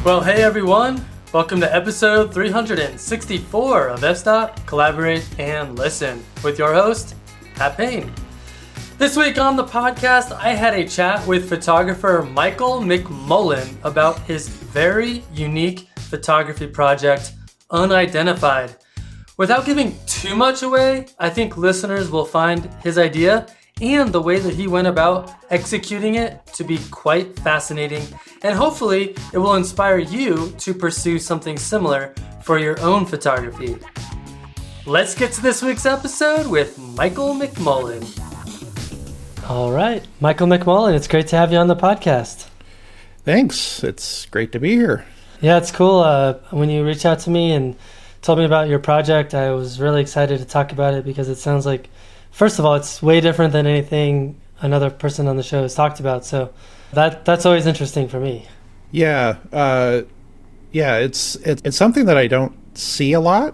Well, hey everyone, welcome to episode 364 of F-Stop, Collaborate, and Listen with your host, Pat Payne. This week on the podcast, I had a chat with photographer Michael McMullen about his very unique photography project, Unidentified. Without giving too much away, I think listeners will find his idea and the way that he went about executing it to be quite fascinating, and hopefully it will inspire you to pursue something similar for your own photography. Let's get to this week's episode with Michael McMullen. All right, Michael McMullen, it's great to have you on the podcast. Thanks, it's great to be here. Yeah, it's cool. When you reached out to me and told me about your project, I was really excited to talk about it because it sounds like, first of all, it's way different than anything another person on the show has talked about. So that's always interesting for me. Yeah, it's something that I don't see a lot.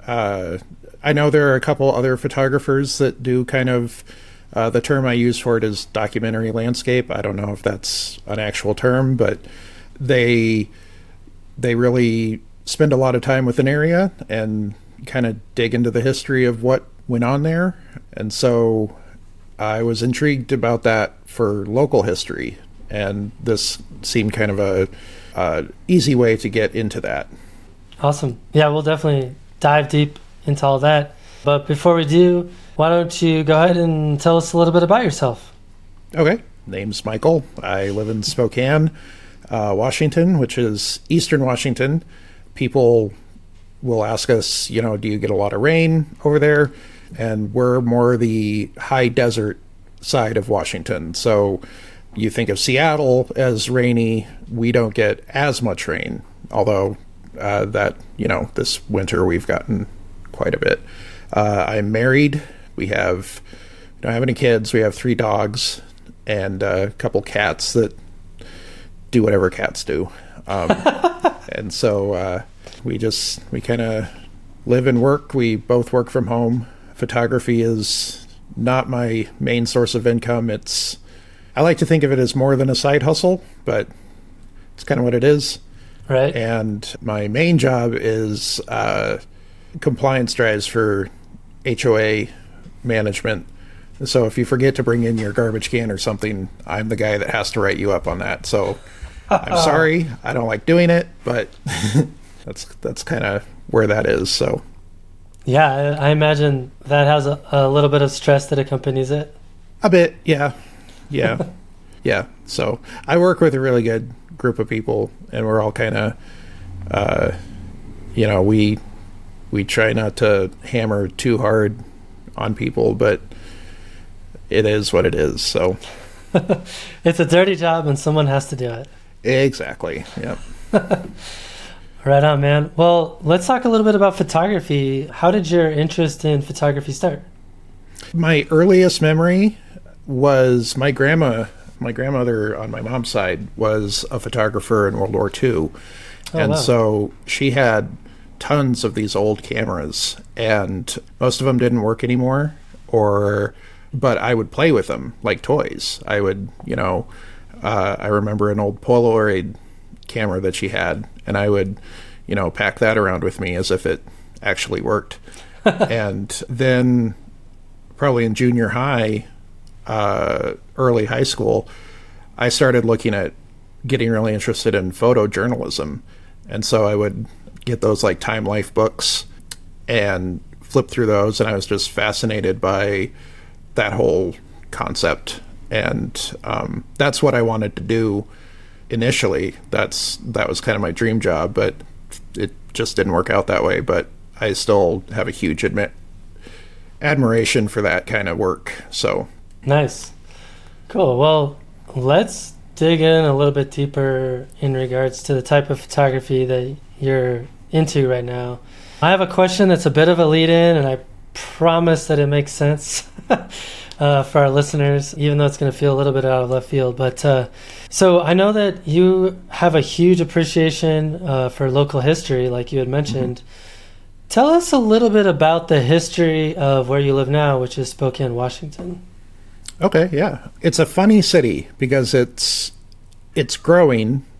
I know there are a couple other photographers that do kind of, the term I use for it is documentary landscape. I don't know if that's an actual term, but they really spend a lot of time with an area and kind of dig into the history of what went on there. And so I was intrigued about that for local history, and this seemed kind of a easy way to get into that. Awesome. Yeah, we'll definitely dive deep into all that. But before we do, why don't you go ahead and tell us a little bit about yourself? Okay. Name's Michael. I live in Spokane, Washington, which is Eastern Washington. People will ask us, do you get a lot of rain over there? And we're more the high desert side of Washington. So you think of Seattle as rainy. We don't get as much rain, although this winter we've gotten quite a bit. I'm married. We don't have any kids. We have 3 dogs and a couple cats that do whatever cats do. And so we kind of live and work. We both work from home. Photography is not my main source of income. I like to think of it as more than a side hustle, but it's kind of what it is. Right. And my main job is compliance drives for HOA management. So if you forget to bring in your garbage can or something, I'm the guy that has to write you up on that. So I'm sorry, I don't like doing it, but that's kind of where that is. So yeah, I imagine that has a little bit of stress that accompanies it. A bit, yeah. Yeah. So I work with a really good group of people, and we're all kind of, we try not to hammer too hard on people, but it is what it is. So it's a dirty job, and someone has to do it. Exactly. Yep. Right on, man. Well, let's talk a little bit about photography. How did your interest in photography start? My earliest memory was my grandmother on my mom's side was a photographer in World War II. Wow. So she had tons of these old cameras, and most of them didn't work anymore, but I would play with them like toys. I would, I remember an old Polaroid camera that she had, and I would, pack that around with me as if it actually worked. And then probably in junior high, early high school, I started looking at getting really interested in photojournalism. And so I would get those like Time Life books and flip through those, and I was just fascinated by that whole concept. And that's what I wanted to do initially. That was kind of my dream job, but it just didn't work out that way. But I still have a huge admiration for that kind of work. So nice. Cool. Well, let's dig in a little bit deeper in regards to the type of photography that you're into right now. I have a question that's a bit of a lead-in, and I promise that it makes sense for our listeners, even though it's going to feel a little bit out of left field. But so I know that you have a huge appreciation for local history, like you had mentioned. Mm-hmm. Tell us a little bit about the history of where you live now, which is Spokane, Washington. Okay, yeah. It's a funny city because it's growing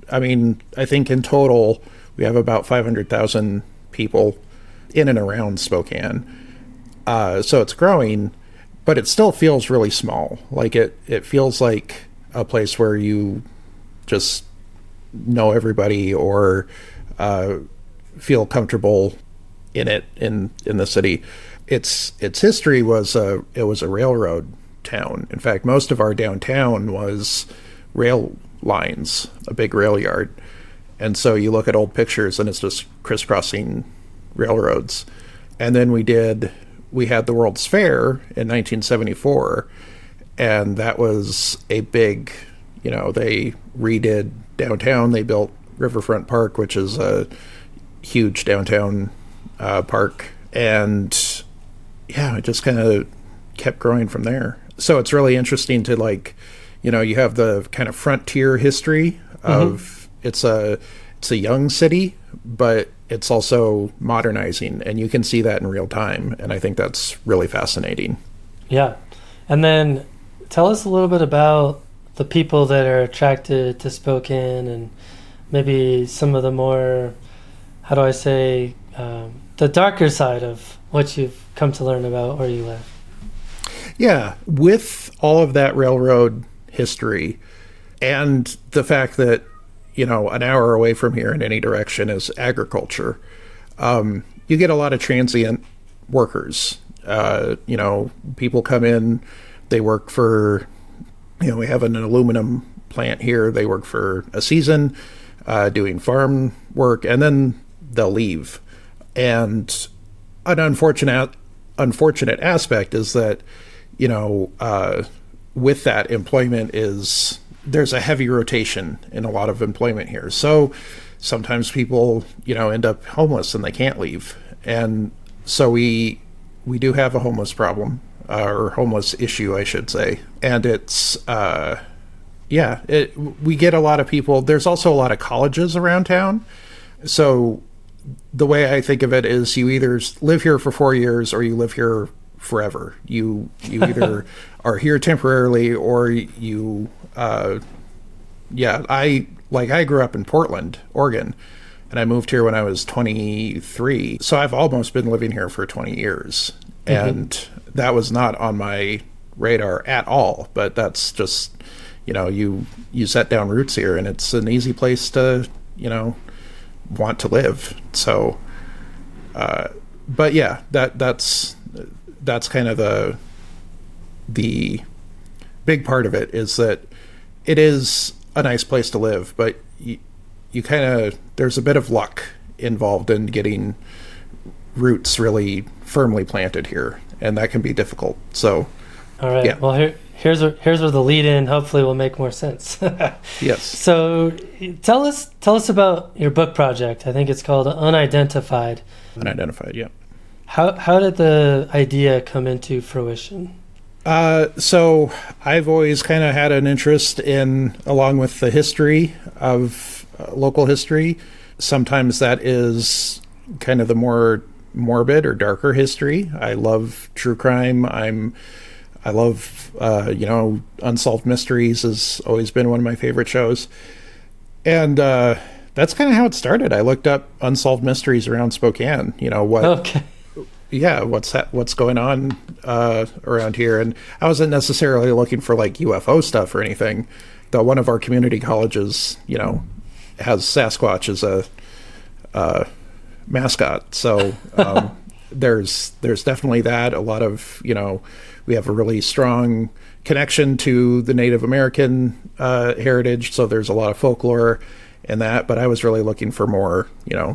I mean, I think in total we have about 500,000 people in and around Spokane. So it's growing, but it still feels really small. Like it feels like a place where you just know everybody or feel comfortable in it in the city. Its history was it was a railroad town. In fact, most of our downtown was rail lines, a big rail yard. And so you look at old pictures and it's just crisscrossing railroads. And then we had the World's Fair in 1974, and that was a big, they redid downtown. They built Riverfront Park, which is a huge downtown park. And yeah, it just kind of kept growing from there. So it's really interesting to you have the kind of frontier history of it's a young city, but it's also modernizing, and you can see that in real time. And I think that's really fascinating. Yeah. And then tell us a little bit about the people that are attracted to Spokane and maybe some of the more, how do I say, the darker side of what you've come to learn about where you live. Yeah. With all of that railroad history and the fact that, an hour away from here in any direction is agriculture, you get a lot of transient workers. People come in, they work for, we have an aluminum plant here. They work for a season doing farm work, and then they'll leave. And an unfortunate aspect is that, with that employment there's a heavy rotation in a lot of employment here. So sometimes people, end up homeless and they can't leave. And so we do have a homeless problem, or homeless issue, I should say. And it's, we get a lot of people. There's also a lot of colleges around town. So the way I think of it is you either live here for 4 years or you live here forever. You either are here temporarily or you, I grew up in Portland, Oregon, and I moved here when I was 23. So I've almost been living here for 20 years. And that was not on my radar at all. But that's just, you set down roots here, and it's an easy place to, want to live. So, but yeah, that's kind of the big part of it, is that it is a nice place to live, but you kind of, there's a bit of luck involved in getting roots really firmly planted here, and that can be difficult. So, all right. Yeah. Well, here's where the lead in hopefully will make more sense. Yes. So, tell us about your book project. I think it's called Unidentified. Unidentified. Yeah. How did the idea come into fruition? So I've always kind of had an interest in, along with the history of local history. Sometimes that is kind of the more morbid or darker history. I love true crime. I love, Unsolved Mysteries has always been one of my favorite shows. And that's kind of how it started. I looked up unsolved mysteries around Spokane, Okay. Yeah, what's going on around here. And I wasn't necessarily looking for like UFO stuff or anything, though one of our community colleges, has Sasquatch as a mascot. So there's definitely that. A lot of, we have a really strong connection to the Native American heritage, so there's a lot of folklore in that. But I was really looking for more,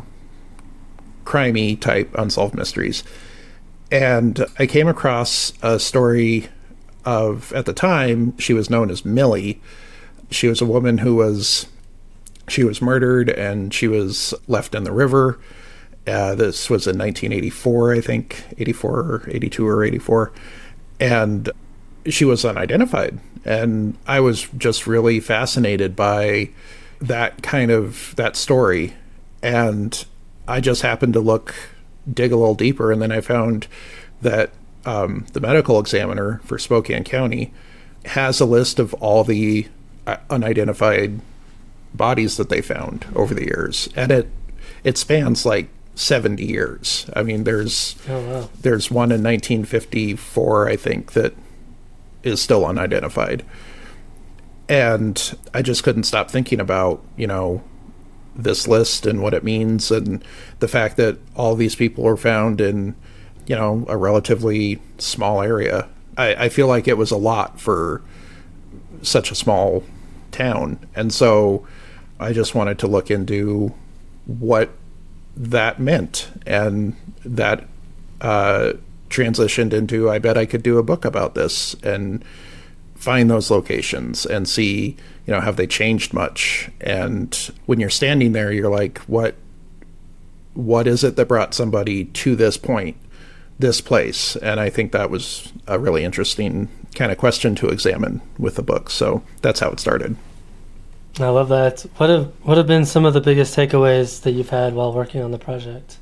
crimey type unsolved mysteries. And I came across a story of, at the time, she was known as Millie. She was a woman who was murdered and she was left in the river. This was in 1984, I think, 84 or 82 or 84. And she was unidentified. And I was just really fascinated by that story. And I just happened to dig a little deeper, and then I found that the medical examiner for Spokane County has a list of all the unidentified bodies that they found over the years, and it spans like 70 years. I mean, there's one in 1954, I think, that is still unidentified. And I just couldn't stop thinking about, this list and what it means, and the fact that all these people are found in, a relatively small area. I feel like it was a lot for such a small town. And so I just wanted to look into what that meant, and that transitioned into, I bet I could do a book about this and find those locations and see, have they changed much? And when you're standing there, you're like, what is it that brought somebody to this point, this place? And I think that was a really interesting kind of question to examine with the book. So that's how it started. I love that. What have been some of the biggest takeaways that you've had while working on the project?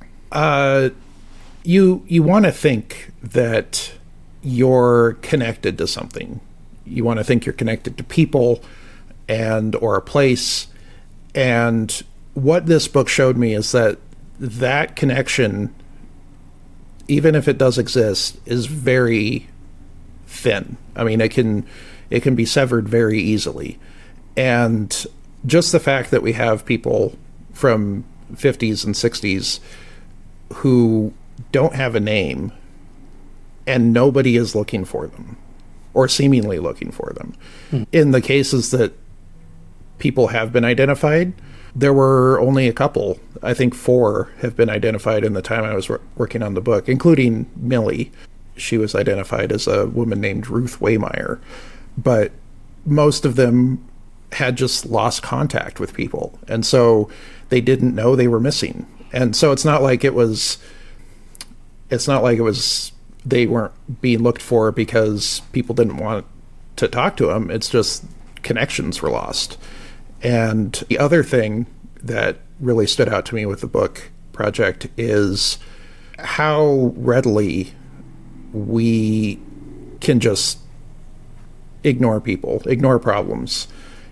You want to think that you're connected to something. You want to think you're connected to people or a place. And what this book showed me is that connection, even if it does exist, is very thin. I mean, it can be severed very easily. And just the fact that we have people from 50s and 60s who don't have a name, and nobody is looking for them, or seemingly looking for them. In the cases that people have been identified, there were only a couple. I think 4 have been identified in the time I was working on the book, including Millie. She was identified as a woman named Ruth Waymeyer. But most of them had just lost contact with people, and so they didn't know they were missing. And so it's not like it was they weren't being looked for because people didn't want to talk to them. It's just connections were lost. And the other thing that really stood out to me with the book project is how readily we can just ignore people, ignore problems.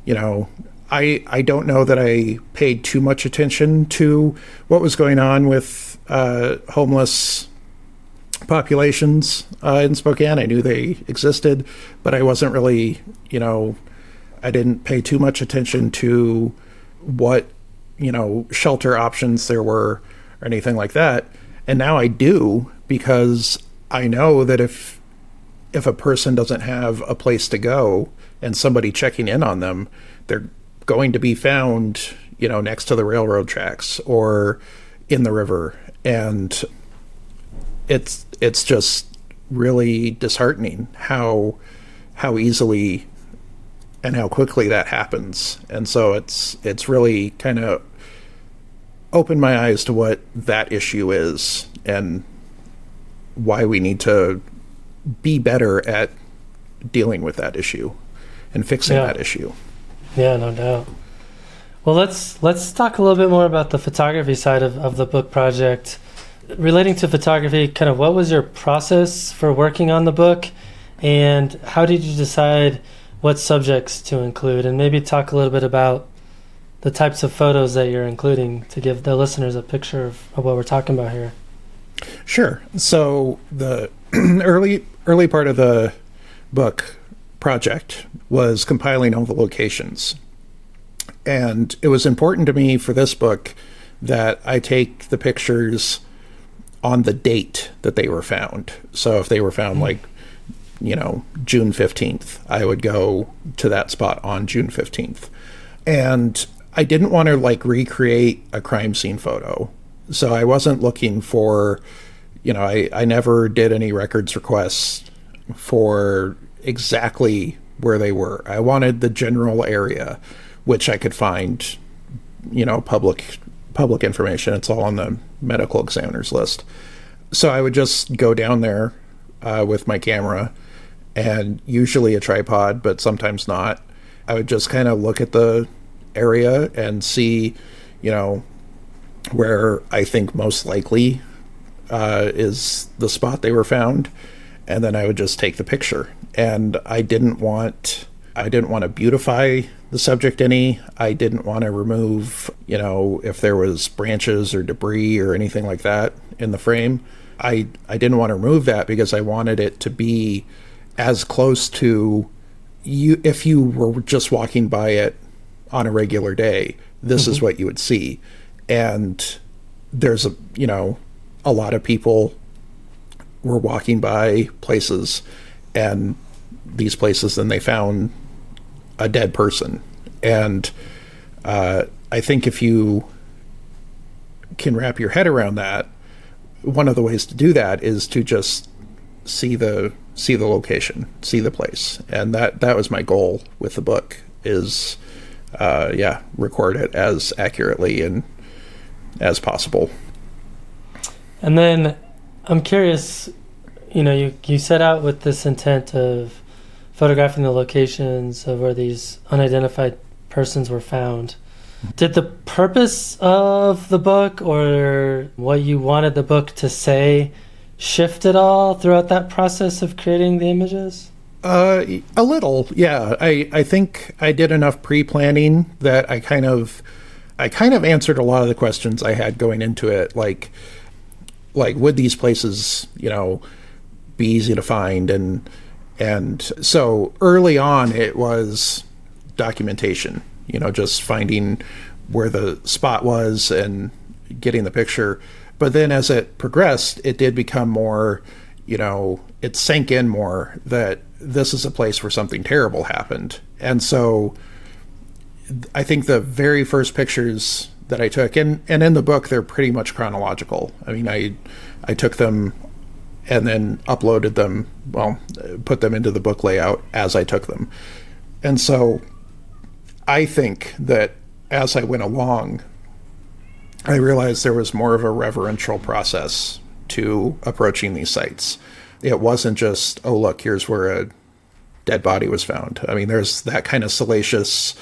I don't know that I paid too much attention to what was going on with homeless populations in Spokane. I knew they existed, but I wasn't really, I didn't pay too much attention to what, shelter options there were or anything like that. And now I do, because I know that if a person doesn't have a place to go and somebody checking in on them, they're going to be found, next to the railroad tracks or in the river. And it's just really disheartening how easily and how quickly that happens. And so it's really kind of opened my eyes to what that issue is and why we need to be better at dealing with that issue and fixing that issue. Yeah, no doubt. Well, let's talk a little bit more about the photography side of the book project. Relating to photography, kind of what was your process for working on the book, and how did you decide what subjects to include? And maybe talk a little bit about the types of photos that you're including to give the listeners a picture of what we're talking about here. Sure. So the early part of the book project was compiling all the locations. And it was important to me for this book that I take the pictures on the date that they were found. So if they were found June 15th, I would go to that spot on June 15th. And I didn't want to recreate a crime scene photo. So I wasn't looking for, I never did any records requests for exactly where they were. I wanted the general area, which I could find, public information. It's all on the medical examiner's list. So I would just go down there with my camera, and usually a tripod, but sometimes not. I would just kind of look at the area and see, where I think most likely is the spot they were found, and then I would just take the picture. And I didn't want to beautify the subject any. I didn't want to remove, if there was branches or debris or anything like that in the frame. I didn't want to remove that because I wanted it to be as close to you. If you were just walking by it on a regular day, this is what you would see. And there's a lot of people were walking by places, and these places, and they found a dead person. And I think if you can wrap your head around that, one of the ways to do that is to just see the location, see the place. And that was my goal with the book, is record it as accurately and as possible. And then I'm curious, you set out with this intent of photographing the locations of where these unidentified persons were found. Did the purpose of the book, or what you wanted the book to say, shift at all throughout that process of creating the images? A little, yeah. I think I did enough pre-planning that I kind of answered a lot of the questions I had going into it, like would these places, be easy to find, and so early on it was documentation, just finding where the spot was and getting the picture. But then as it progressed, it did become more, it sank in more that this is a place where something terrible happened. And so I think the very first pictures that I took, and in the book, they're pretty much chronological. I mean, I took them and then uploaded them, put them into the book layout as I took them. And so I think that as I went along, I realized there was more of a reverential process to approaching these sites. It wasn't just, oh, look, here's where a dead body was found. I mean, there's that kind of salacious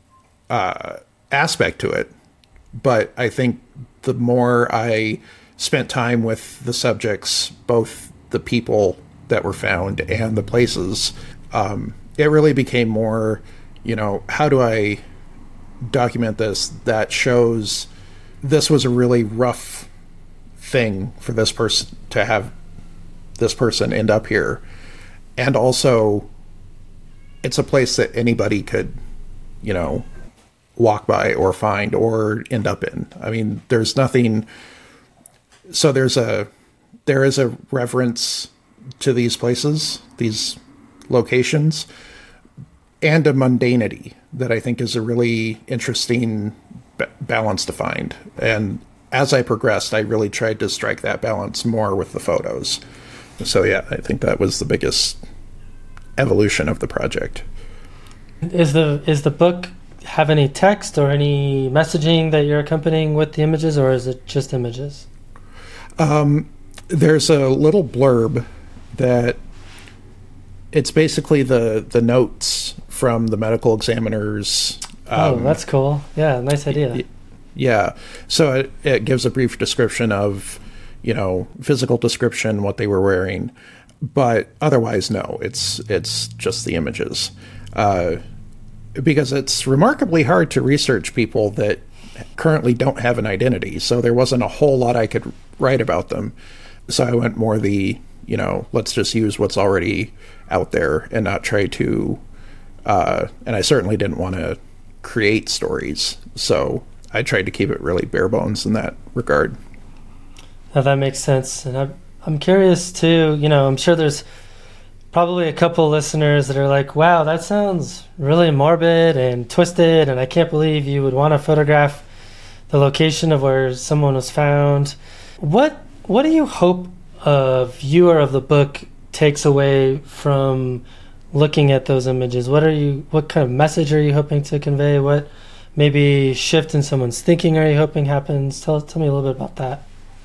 aspect to it. But I think the more I spent time with the subjects, both the people that were found and the places, it really became more, how do I document this that shows this was a really rough thing for this person to have this person end up here. And also, it's a place that anybody could, walk by or find or end up in. I mean, there's nothing. So there is a reverence to these places, these locations, and a mundanity that I think is a really interesting balance to find. And as I progressed, I really tried to strike that balance more with the photos. So yeah, I think that was the biggest evolution of the project. Is the book have any text or any messaging that you're accompanying with the images, or is it just images? There's a little blurb that it's basically the notes from the medical examiners. That's cool. Yeah, nice idea. Yeah. So it gives a brief description of, physical description, what they were wearing. But otherwise, no, it's just the images. Because it's remarkably hard to research people that currently don't have an identity. So there wasn't a whole lot I could write about them. So I went more let's just use what's already out there and not try to, and I certainly didn't want to create stories. So I tried to keep it really bare bones in that regard. Now that makes sense. And I'm curious too, I'm sure there's probably a couple listeners that are like, wow, that sounds really morbid and twisted, and I can't believe you would want to photograph the location of where someone was found. What do you hope a viewer of the book takes away from looking at those images? What kind of message are you hoping to convey? What maybe shift in someone's thinking are you hoping happens? Tell me a little bit about that.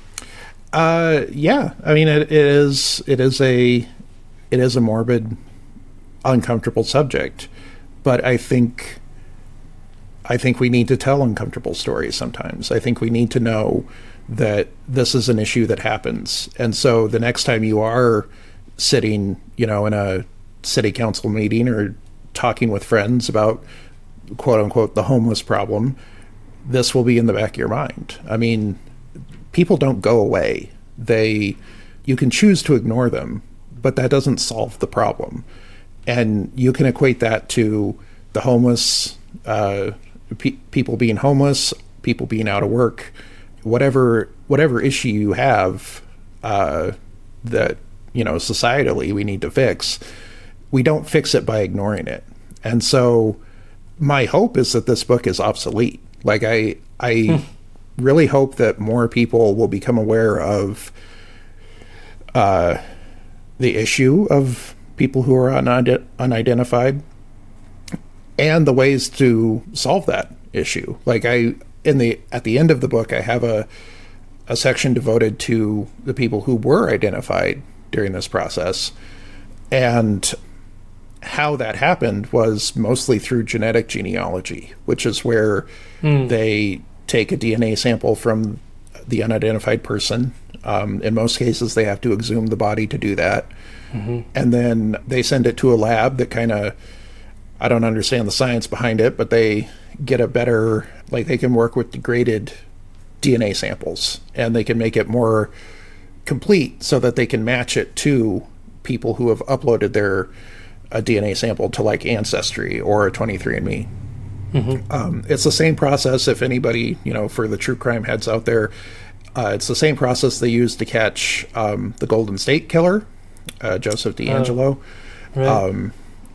Yeah, I mean, it is a morbid, uncomfortable subject, but I think we need to tell uncomfortable stories sometimes. I think we need to know that this is an issue that happens. And so the next time you are sitting, in a city council meeting or talking with friends about quote unquote, the homeless problem, this will be in the back of your mind. I mean, people don't go away. You can choose to ignore them, but that doesn't solve the problem. And you can equate that to the homeless, people being homeless, people being out of work, whatever issue you have that, societally we need to fix. We don't fix it by ignoring it. And so my hope is that this book is obsolete. Like I really hope that more people will become aware of the issue of people who are unidentified and the ways to solve that issue. Like at the end of the book, I have a section devoted to the people who were identified during this process, and how that happened was mostly through genetic genealogy, which is where they take a DNA sample from the unidentified person. In most cases, they have to exhume the body to do that. Mm-hmm. And then they send it to a lab that I don't understand the science behind it, but they get a better, they can work with degraded DNA samples, and they can make it more complete so that they can match it to people who have uploaded their DNA sample to Ancestry or 23andMe. Mm-hmm. It's the same process. If anybody, for the true crime heads out there, it's the same process they used to catch the Golden State Killer, Joseph DeAngelo. Right.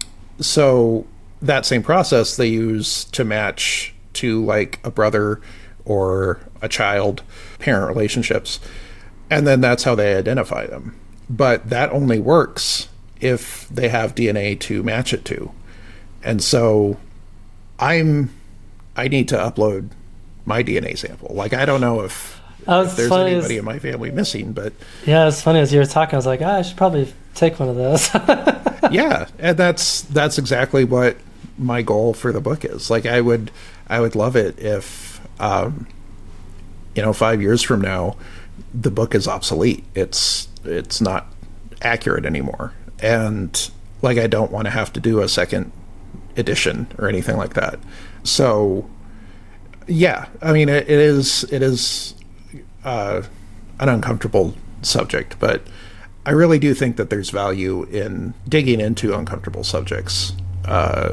So that same process they use to match to a brother or a child, parent relationships. And then that's how they identify them. But that only works if they have DNA to match it to. And so I need to upload my DNA sample. I don't know if there's anybody in my family missing, but yeah, it's funny as you were talking, I was like, I should probably take one of those. Yeah, and that's exactly what my goal for the book is. I would love it if 5 years from now the book is obsolete. It's not accurate anymore, and I don't want to have to do a second edition or anything like that. So yeah, I mean it is an uncomfortable subject, but I really do think that there's value in digging into uncomfortable subjects. I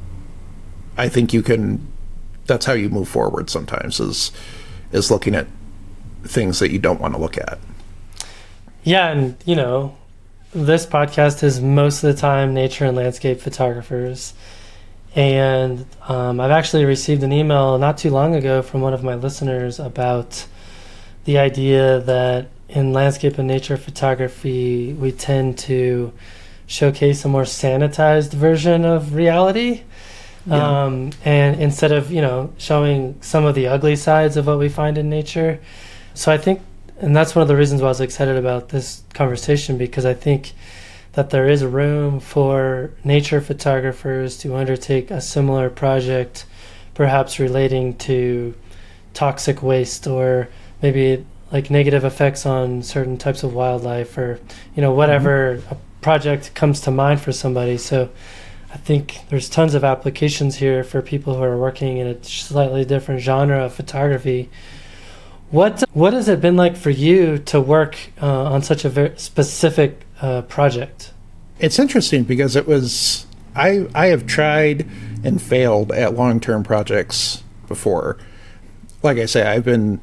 think that's how you move forward sometimes, is looking at things that you don't want to look at. Yeah, and this podcast is most of the time nature and landscape photographers. And I've actually received an email not too long ago from one of my listeners about the idea that in landscape and nature photography, we tend to showcase a more sanitized version of reality. Yeah. And instead of, showing some of the ugly sides of what we find in nature. So I think, and that's one of the reasons why I was excited about this conversation, because I think that there is room for nature photographers to undertake a similar project, perhaps relating to toxic waste or maybe negative effects on certain types of wildlife, or whatever a project comes to mind for somebody. So I think there's tons of applications here for people who are working in a slightly different genre of photography. What has it been like for you to work on such a very specific project? It's interesting because I have tried and failed at long-term projects before. Like I say, I've been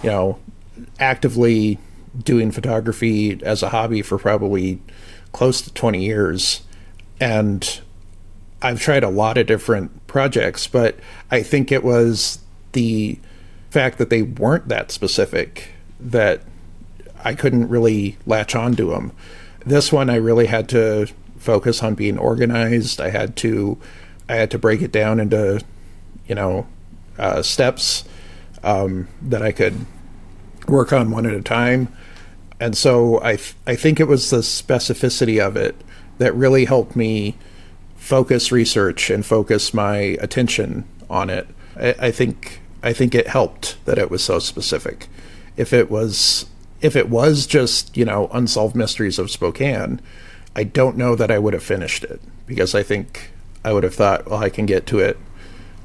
actively doing photography as a hobby for probably close to 20 years, and I've tried a lot of different projects, but I think it was the fact that they weren't that specific that I couldn't really latch on to them. This one, I really had to focus on being organized. I had to break it down into steps that I could work on one at a time. And so I think it was the specificity of it that really helped me focus research and focus my attention on it. I think it helped that it was so specific. If it was just, Unsolved Mysteries of Spokane, I don't know that I would have finished it, because I think I would have thought, well, I can get to it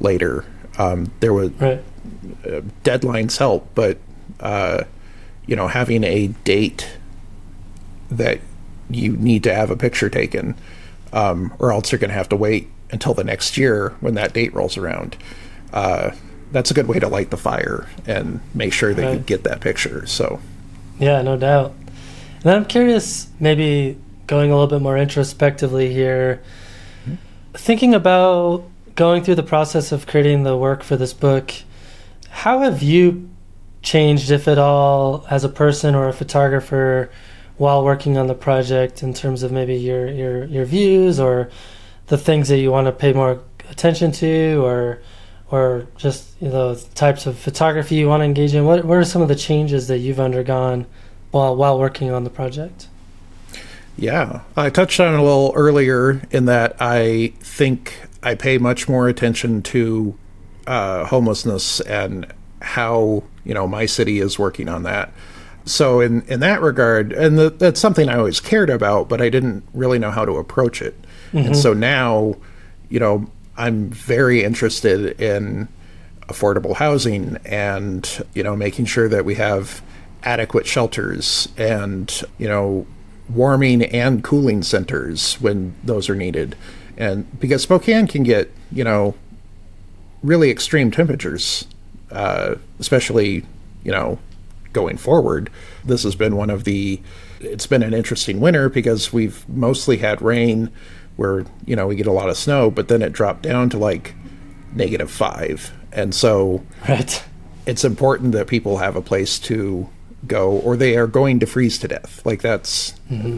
later. There was Right. Deadlines help, but having a date that you need to have a picture taken, or else you're going to have to wait until the next year when that date rolls around. That's a good way to light the fire and make sure that you get that picture. So, yeah, no doubt. And I'm curious, maybe going a little bit more introspectively here, thinking about going through the process of creating the work for this book, how have you changed, if at all, as a person or a photographer while working on the project in terms of maybe your views or the things that you want to pay more attention to, or just types of photography you want to engage in? What are some of the changes that you've undergone while working on the project? Yeah, I touched on it a little earlier in that I think I pay much more attention to homelessness and how my city is working on that. So in that regard, and that's something I always cared about, but I didn't really know how to approach it. Mm-hmm. And so now, I'm very interested in affordable housing and, making sure that we have adequate shelters and, warming and cooling centers when those are needed. And because Spokane can get, really extreme temperatures, especially, going forward. This has been it's been an interesting winter because we've mostly had rain where, we get a lot of snow, but then it dropped down to like -5. And so it's important that people have a place to go or they are going to freeze to death. Like that's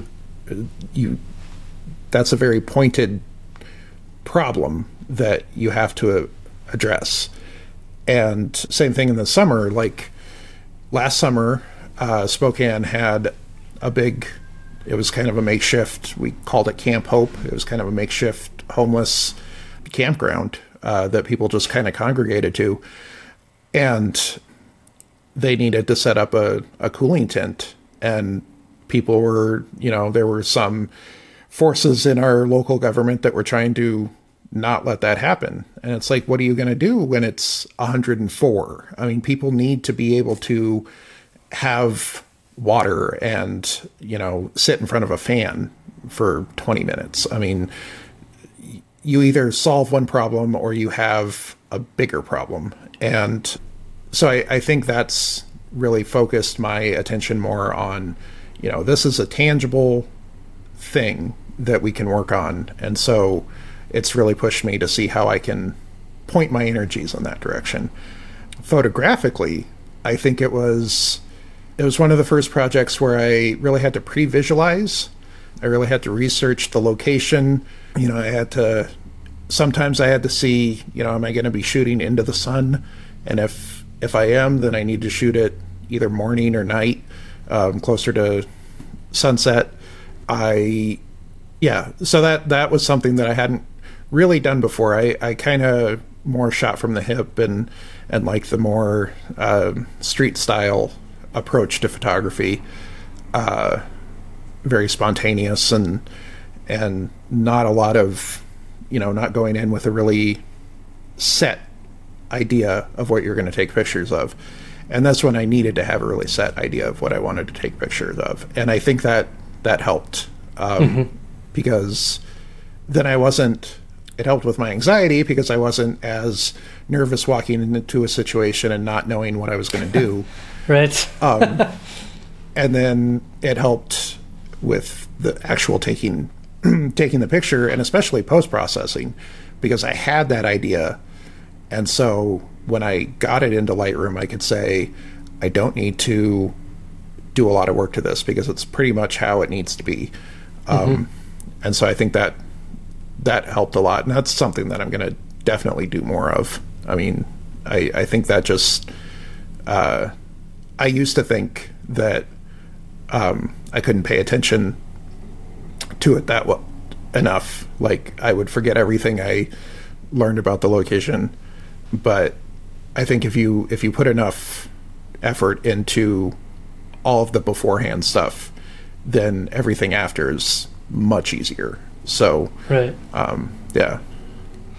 a very pointed problem that you have to address. And same thing in the summer, like last summer, Spokane had it was kind of a makeshift, we called it Camp Hope. It was kind of a makeshift homeless campground that people just kind of congregated to. And they needed to set up a cooling tent. And people were, there were some forces in our local government that were trying to not let that happen. And it's like, what are you going to do when it's 104? I mean, people need to be able to have water and, sit in front of a fan for 20 minutes. I mean, you either solve one problem or you have a bigger problem. And so I think that's really focused my attention more on, this is a tangible thing that we can work on. And so it's really pushed me to see how I can point my energies in that direction. Photographically, I think it was one of the first projects where I really had to pre-visualize. I really had to research the location. Sometimes I had to see, am I going to be shooting into the sun? And if I am, then I need to shoot it either morning or night, closer to sunset. So that was something that I hadn't really done before. I kind of more shot from the hip and like the more street style approach to photography, very spontaneous and not a lot of, not going in with a really set idea of what you're going to take pictures of. And that's when I needed to have a really set idea of what I wanted to take pictures of. And I think that helped because then it helped with my anxiety because I wasn't as nervous walking into a situation and not knowing what I was going to do. Right. And then it helped with the actual taking the picture and especially post-processing because I had that idea. And so when I got it into Lightroom, I could say, I don't need to do a lot of work to this because it's pretty much how it needs to be. And so I think that helped a lot. And that's something that I'm going to definitely do more of. I mean, I think that just, I used to think that I couldn't pay attention to it that well enough. Like I would forget everything I learned about the location. But I think if you put enough effort into all of the beforehand stuff, then everything after is much easier. So, right. Yeah.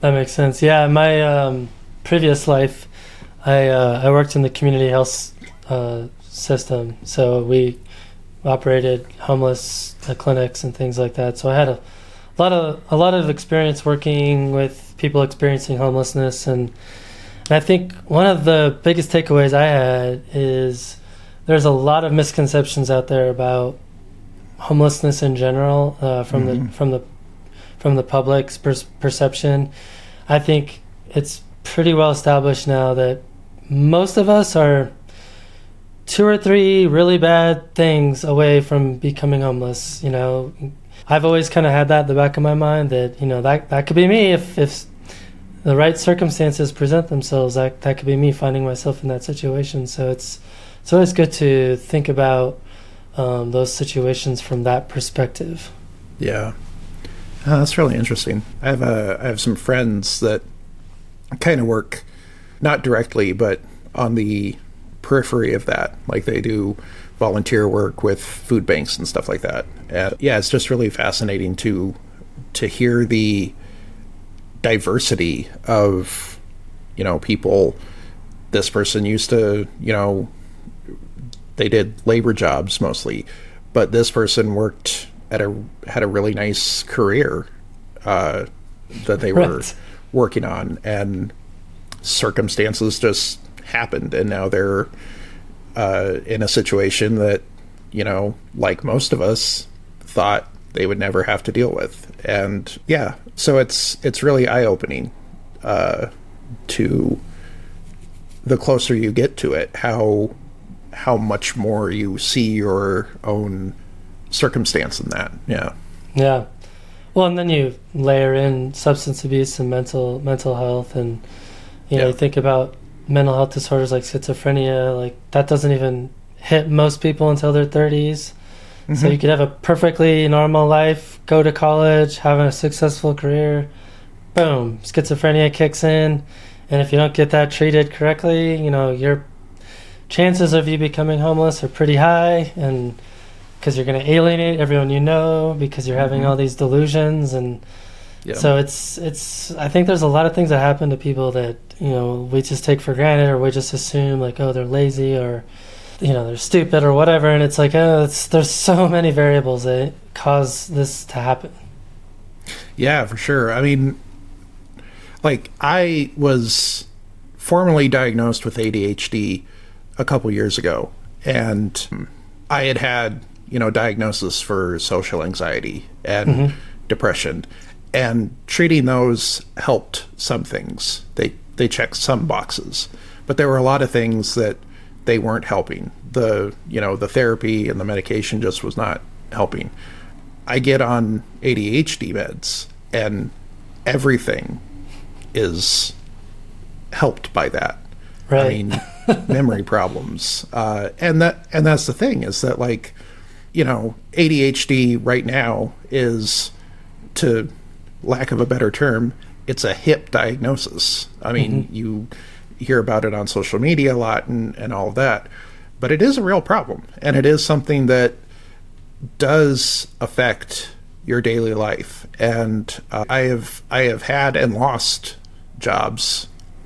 That makes sense. Yeah, my previous life, I worked in the community health system, so we operated homeless clinics and things like that. So I had a lot of experience working with people experiencing homelessness, and I think one of the biggest takeaways I had is there's a lot of misconceptions out there about homelessness in general from the public's perception. I think it's pretty well established now that most of us are 2 or 3 really bad things away from becoming homeless. I've always kind of had that in the back of my mind that that could be me if the right circumstances present themselves. That could be me finding myself in that situation. So it's always good to think about those situations from that perspective. Yeah. That's really interesting. I have some friends that kind of work not directly, but on the periphery of that. Like they do volunteer work with food banks and stuff like that. And yeah, it's just really fascinating to hear the diversity of, people. This person used to, they did labor jobs mostly, but this person had a really nice career that they were working on, and circumstances just happened, and now they're in a situation that, like most of us, thought they would never have to deal with. And yeah, so it's really eye-opening to the closer you get to it, how much more you see your own circumstance in that. Yeah. Well, and then you layer in substance abuse and mental health, and you think about mental health disorders like schizophrenia. Like that doesn't even hit most people until their 30s. Mm-hmm. So you could have a perfectly normal life, go to college, have a successful career, boom, schizophrenia kicks in, and if you don't get that treated correctly, your chances of you becoming homeless are pretty high, and because you're going to alienate everyone because you're having all these delusions. And so it's I think there's a lot of things that happen to people that we just take for granted, or we just assume like, oh, they're lazy, or they're stupid or whatever. And it's like, there's so many variables that cause this to happen. Yeah, for sure. I mean, like I was formally diagnosed with ADHD a couple years ago, and I had diagnosis for social anxiety and depression, and treating those helped some things. They checked some boxes, but there were a lot of things that they weren't helping. The therapy and the medication just was not helping. I get on ADHD meds, and everything is helped by that. Right. I mean, memory problems, and that's the thing, is that like, ADHD right now is, to lack of a better term, it's a hip diagnosis. I mean, you hear about it on social media a lot and all of that, but it is a real problem, and it is something that does affect your daily life. And I have had and lost jobs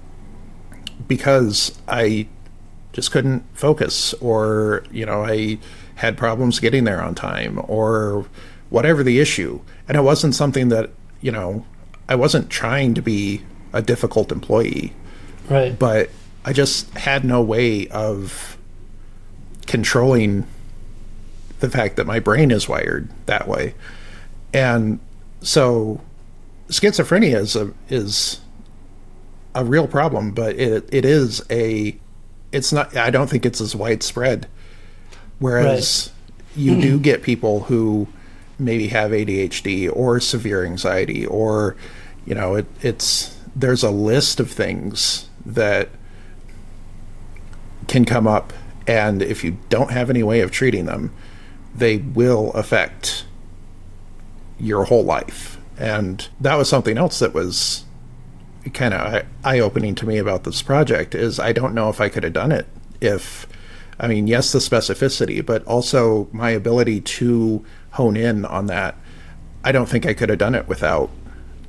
because I just couldn't focus, or I had problems getting there on time, or whatever the issue. And it wasn't something that I wasn't trying to be a difficult employee, right? But I just had no way of controlling the fact that my brain is wired that way. And so schizophrenia is a real problem, but it's not, I don't think it's as widespread. Whereas you do get people who maybe have ADHD or severe anxiety, or there's a list of things that can come up, and if you don't have any way of treating them, they will affect your whole life. And that was something else that was kind of eye-opening to me about this project, is I don't know if I could have done it if, I mean, yes, the specificity, but also my ability to hone in on that. I don't think I could have done it without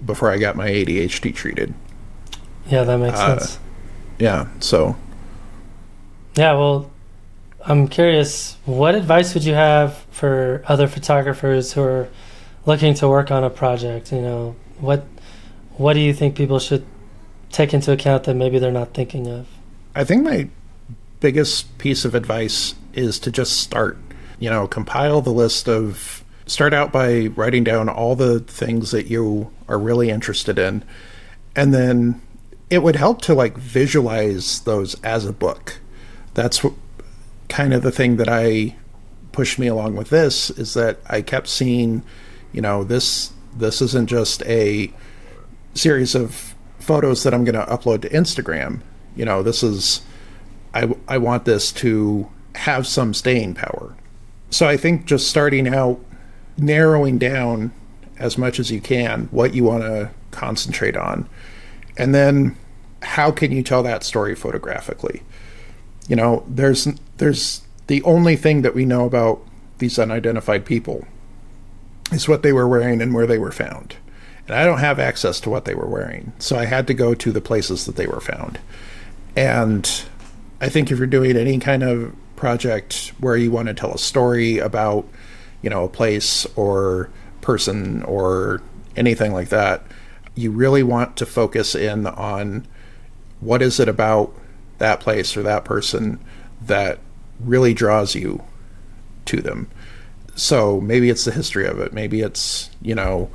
before I got my ADHD treated. Yeah, that makes sense. Yeah, so. Yeah, well, I'm curious, what advice would you have for other photographers who are looking to work on a project? You know, what do you think people should take into account that maybe they're not thinking of? I think my biggest piece of advice is to just start. You know, compile the list of... Start out by writing down all the things that you are really interested in, and then it would help to like visualize those as a book. That's kind of the thing that pushed me along with this, is that I kept seeing, you know, this isn't just a series of photos that I'm going to upload to Instagram. You know, this is, I want this to have some staying power. So I think just starting out, narrowing down as much as you can what you want to concentrate on, and then how can you tell that story photographically? You know, there's the only thing that we know about these unidentified people is what they were wearing and where they were found, and I don't have access to what they were wearing, so I had to go to the places that they were found. And I think if you're doing any kind of project where you want to tell a story about, you know, a place or person or anything like that, you really want to focus in on what is it about that place or that person that really draws you to them. So maybe it's the history of it. Maybe it's, you know,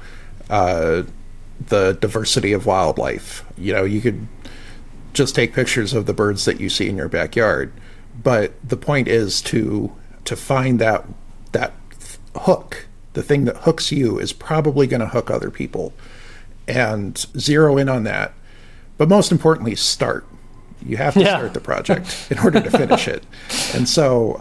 the diversity of wildlife. You know, you could just take pictures of the birds that you see in your backyard. But the point is to find that hook. The thing that hooks you is probably going to hook other people, and zero in on that. But most importantly, start. You have to start the project in order to finish it. And so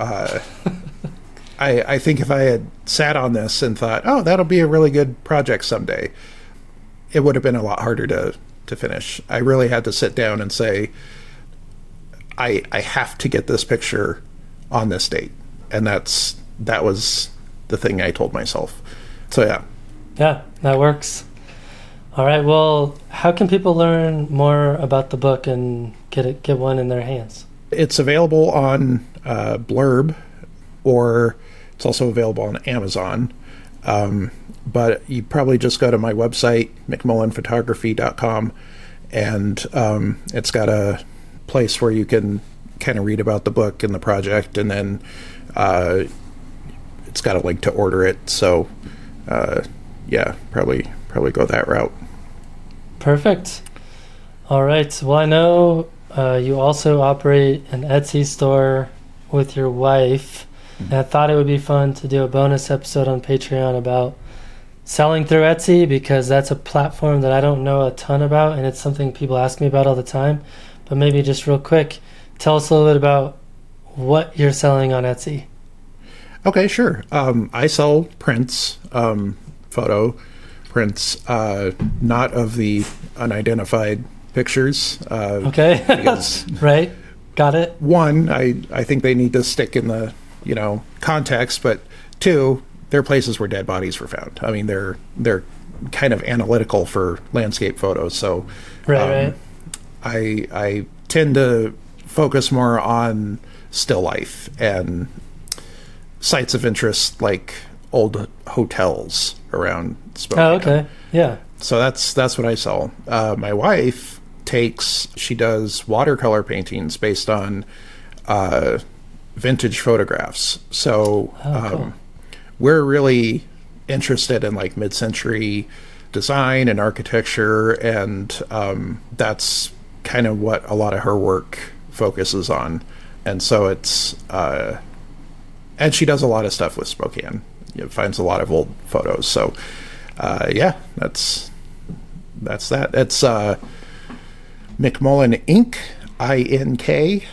I think if I had sat on this and thought, oh, that'll be a really good project someday, it would have been a lot harder to finish. I really had to sit down and say, I have to get this picture on this date. And that was the thing I told myself. So yeah, that works. All right, well, how can people learn more about the book and get one in their hands? It's available on Blurb, or it's also available on Amazon. But you probably just go to my website, mcmullenphotography.com, and it's got a place where you can kind of read about the book and the project, and then it's got a link to order it. So probably go that route. Perfect. All right. Well, I know you also operate an Etsy store with your wife. And I thought it would be fun to do a bonus episode on Patreon about selling through Etsy, because that's a platform that I don't know a ton about, and it's something people ask me about all the time. But maybe just real quick, tell us a little bit about what you're selling on Etsy. Okay, sure. I sell prints, photo prints, not of the unidentified pictures. Okay. Right. Got it. One, I think they need to stick in the, you know, context, but two, they're places where dead bodies were found. I mean, they're kind of analytical for landscape photos. So right. I tend to focus more on still life and sites of interest like old hotels around Spokane. Oh, okay. Yeah. So that's what I sell. My wife she does watercolor paintings based on vintage photographs. So cool. We're really interested in like mid-century design and architecture, and that's kind of what a lot of her work focuses on. And so it's and she does a lot of stuff with Spokane. Finds a lot of old photos. So that's that. It's McMullen Inc. INK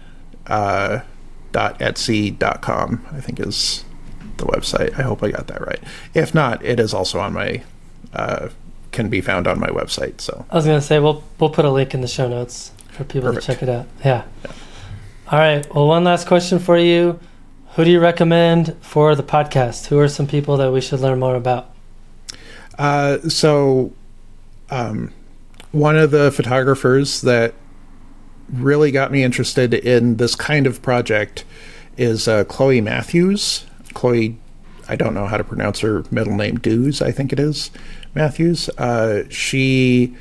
.etsy.com, I think is the website. I hope I got that right. If not, it is also on my can be found on my website. So I was gonna say we'll put a link in the show notes for people to check it out. Yeah. All right. Well, one last question for you. Who do you recommend for the podcast? Who are some people that we should learn more about? So One of the photographers that really got me interested in this kind of project is Chloe Matthews. Chloe, I don't know how to pronounce her middle name, Dews, I think it is, Matthews. She's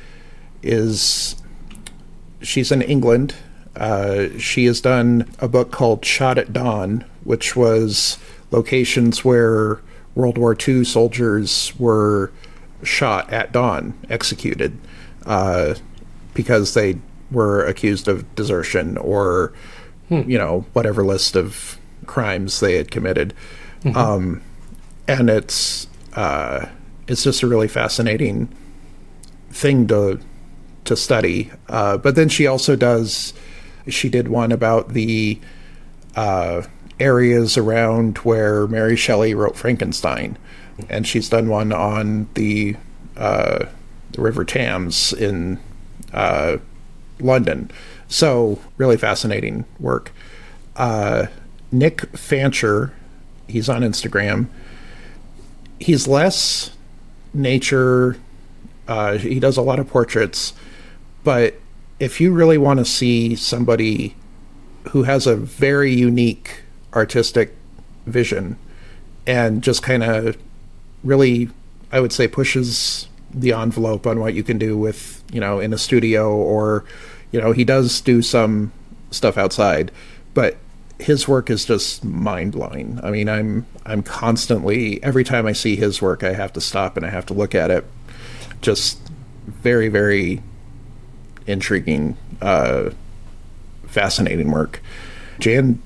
in England. She has done a book called Shot at Dawn, which was locations where World War II soldiers were shot at dawn, executed, because they were accused of desertion or, whatever list of crimes they had committed. And it's just a really fascinating thing to study. But then she did one about the areas around where Mary Shelley wrote Frankenstein. And she's done one on the River Thames in London. So really fascinating work. Nick Fancher, he's on Instagram. He's less nature. He does a lot of portraits. But if you really want to see somebody who has a very unique artistic vision and just kind of really, I would say, pushes the envelope on what you can do with, in a studio, or, he does do some stuff outside, but his work is just mind-blowing. I mean, I'm constantly, every time I see his work, I have to stop and I have to look at it. Just very, very intriguing, fascinating work. Jan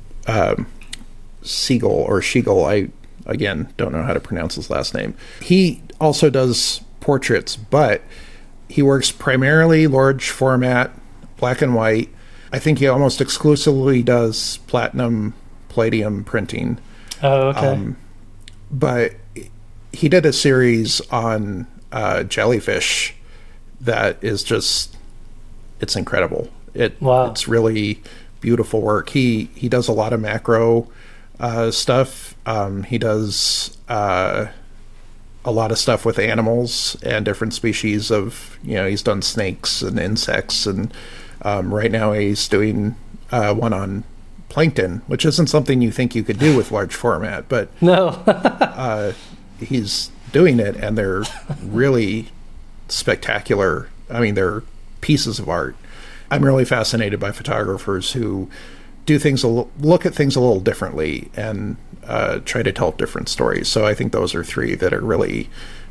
Siegel, I again don't know how to pronounce his last name. He also does portraits, but he works primarily large format, black and white. I think he almost exclusively does platinum, palladium printing. Oh, okay. But he did a series on jellyfish that is just, it's incredible. It's really beautiful work. He does a lot of macro stuff. He does a lot of stuff with animals and different species of, he's done snakes and insects, and right now he's doing one on plankton, which isn't something you think you could do with large format, but no. He's doing it, and they're really spectacular. I mean, they're pieces of art. I'm really fascinated by photographers who do things, look at things a little differently, and try to tell different stories. So I think those are three that are really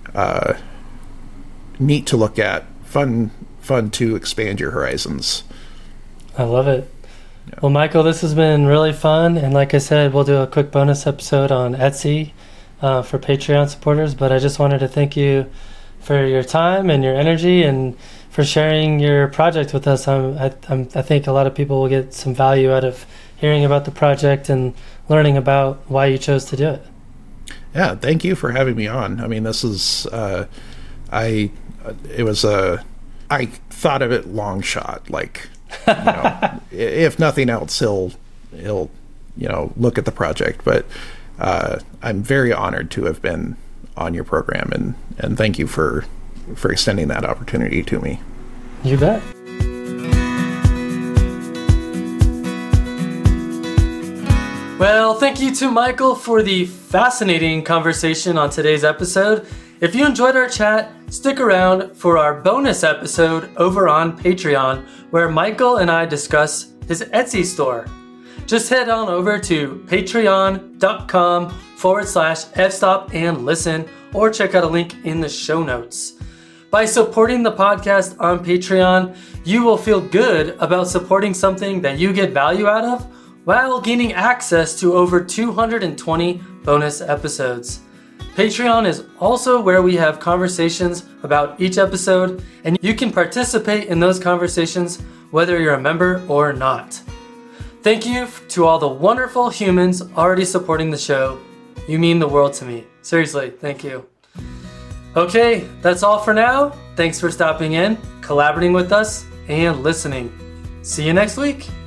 neat to look at, fun to expand your horizons. I love it. Yeah. Well, Michael, this has been really fun, and like I said, we'll do a quick bonus episode on Etsy for Patreon supporters, but I just wanted to thank you for your time and your energy and for sharing your project with us. I think a lot of people will get some value out of hearing about the project and learning about why you chose to do it. Yeah, thank you for having me on. I mean, this is, I thought of it long shot, like, if nothing else, he'll look at the project, but I'm very honored to have been on your program, and thank you for extending that opportunity to me. You bet. Well, thank you to Michael for the fascinating conversation on today's episode. If you enjoyed our chat, stick around for our bonus episode over on Patreon, where Michael and I discuss his Etsy store. Just head on over to patreon.com/fstop and listen, or check out a link in the show notes. By supporting the podcast on Patreon, you will feel good about supporting something that you get value out of, while gaining access to over 220 bonus episodes. Patreon is also where we have conversations about each episode, and you can participate in those conversations whether you're a member or not. Thank you to all the wonderful humans already supporting the show. You mean the world to me. Seriously, thank you. Okay, that's all for now. Thanks for stopping in, collaborating with us, and listening. See you next week.